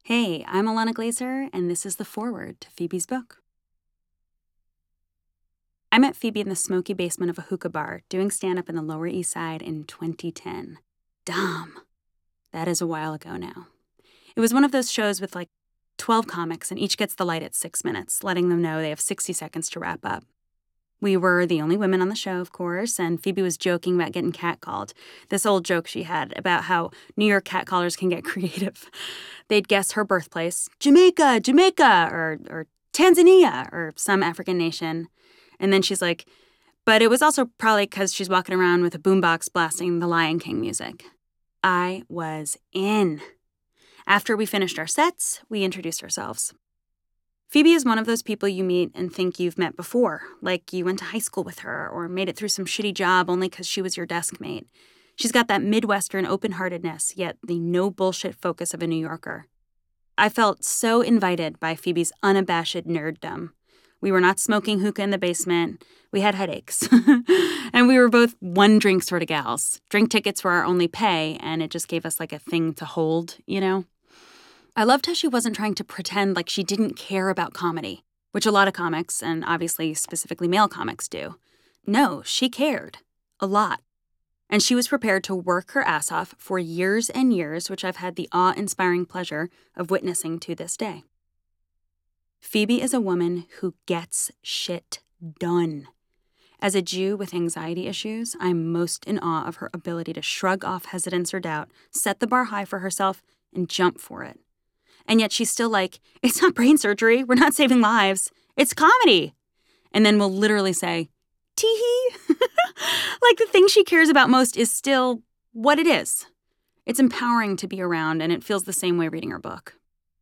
Hey, I'm Alana Glazer, and this is the foreword to Phoebe's book. I met Phoebe in the smoky basement of a hookah bar doing stand-up in the Lower East Side in 2010. Damn. That is a while ago now. It was one of those shows with 12 comics, and each gets the light at 6 minutes, letting them know they have 60 seconds to wrap up. We were the only women on the show, of course, and Phoebe was joking about getting catcalled. This old joke she had about how New York catcallers can get creative. They'd guess her birthplace, Jamaica, or Tanzania, or some African nation. And then she's like, but it was also probably because she's walking around with a boombox blasting the Lion King music. I was in. After we finished our sets, we introduced ourselves. Phoebe is one of those people you meet and think you've met before, like you went to high school with her or made it through some shitty job only because she was your desk mate. She's got that Midwestern open-heartedness, yet the no-bullshit focus of a New Yorker. I felt so invited by Phoebe's unabashed nerddom. We were not smoking hookah in the basement. We had headaches. And we were both one-drink sort of gals. Drink tickets were our only pay, and it just gave us a thing to hold, you know? I loved how she wasn't trying to pretend like she didn't care about comedy, which a lot of comics, and obviously specifically male comics, do. No, she cared. A lot. And she was prepared to work her ass off for years and years, which I've had the awe-inspiring pleasure of witnessing to this day. Phoebe is a woman who gets shit done. As a Jew with anxiety issues, I'm most in awe of her ability to shrug off hesitance or doubt, set the bar high for herself, and jump for it. And yet she's still like, it's not brain surgery, we're not saving lives, it's comedy. And then we'll literally say, tee-hee. The thing she cares about most is still what it is. It's empowering to be around, and it feels the same way reading her book.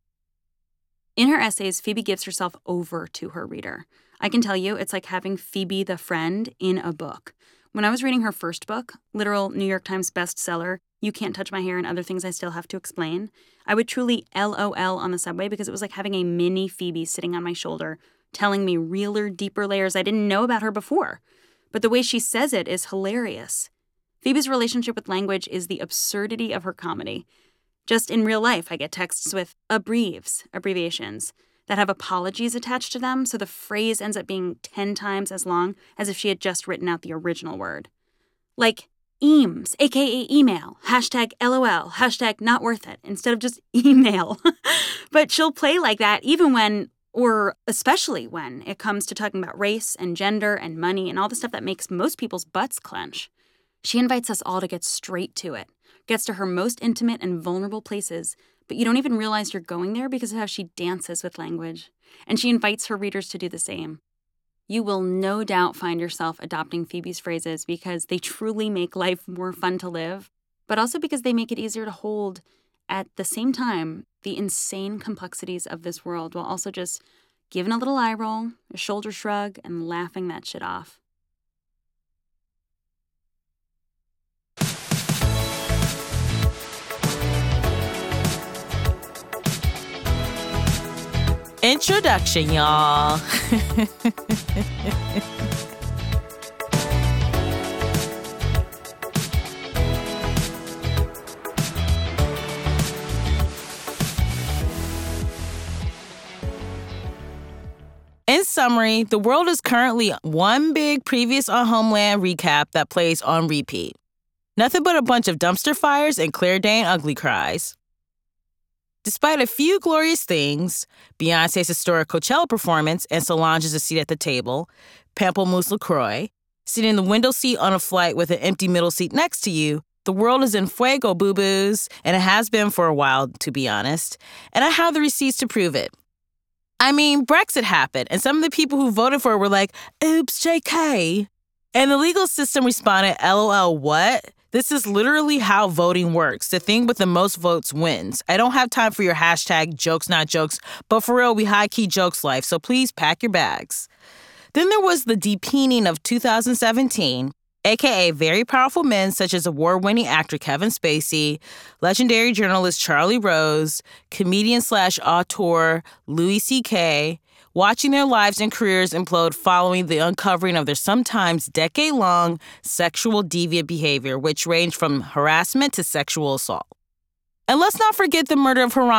In her essays, Phoebe gives herself over to her reader. I can tell you, it's like having Phoebe the friend in a book. When I was reading her first book, literal New York Times bestseller, You Can't Touch My Hair and Other Things I Still Have to Explain, I would truly LOL on the subway because it was like having a mini Phoebe sitting on my shoulder, telling me realer, deeper layers I didn't know about her before. But the way she says it is hilarious. Phoebe's relationship with language is the absurdity of her comedy. Just in real life, I get texts with abbreviations, that have apologies attached to them, so the phrase ends up being 10 times as long as if she had just written out the original word. Like Eames, aka email, #LOL, #not worth it, instead of just email. But she'll play like that even when, or especially when, it comes to talking about race and gender and money and all the stuff that makes most people's butts clench. She invites us all to get straight to it, gets to her most intimate and vulnerable places, but you don't even realize you're going there because of how she dances with language. And she invites her readers to do the same. You will no doubt find yourself adopting Phoebe's phrases because they truly make life more fun to live, but also because they make it easier to hold, at the same time, the insane complexities of this world while also just giving a little eye roll, a shoulder shrug, and laughing that shit off. Introduction, y'all. In summary, the world is currently one big Previous on Homeland recap that plays on repeat. Nothing but a bunch of dumpster fires and Claire Danes ugly cries. Despite a few glorious things, Beyoncé's historic Coachella performance and Solange's A Seat at the Table, Pamplemousse LaCroix, sitting in the window seat on a flight with an empty middle seat next to you, the world is in fuego, boo-boos, and it has been for a while, to be honest, and I have the receipts to prove it. I mean, Brexit happened, and some of the people who voted for it were like, oops, JK. And the legal system responded, LOL, what? This is literally how voting works. The thing with the most votes wins. I don't have time for your #jokes not jokes, but for real, we high-key jokes life, so please pack your bags. Then there was the depening of 2017, a.k.a. very powerful men such as award-winning actor Kevin Spacey, legendary journalist Charlie Rose, comedian/auteur Louis C.K., watching their lives and careers implode following the uncovering of their sometimes decade-long sexual deviant behavior, which ranged from harassment to sexual assault. And let's not forget the murder of Haram